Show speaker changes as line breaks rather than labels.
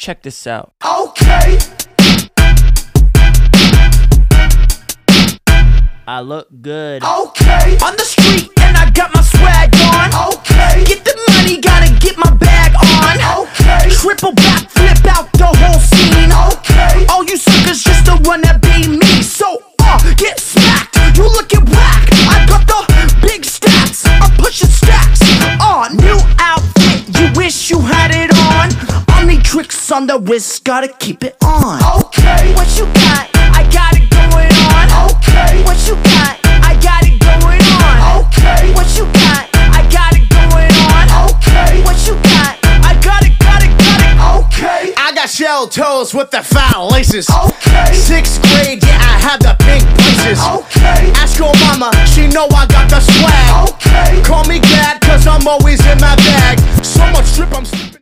Check this out.
Okay.
I look good.
Okay. On the street and I got my swag on. Okay. Get the money, gotta get my bag on. Okay. Triple back, flip out the whole scene. Okay. All you suckers just the one that be me. So, get smacked. You looking whack. I got the big stacks. I'm pushing stacks. New outfit. You wish you had it on. Only tricks on the wrist, gotta keep it on. Okay. What you got? I got it going on. Okay. What you got? I got it going on. Okay. What you got? I got it going on. Okay. What you got? I got it. Okay.
I got shell toes with the foul laces.
Okay.
6th grade, yeah, I had the pink braces.
Okay.
Ask your mama, she know I got the swag.
Okay.
Call me dad, cause I'm always in my bag. So much drip, I'm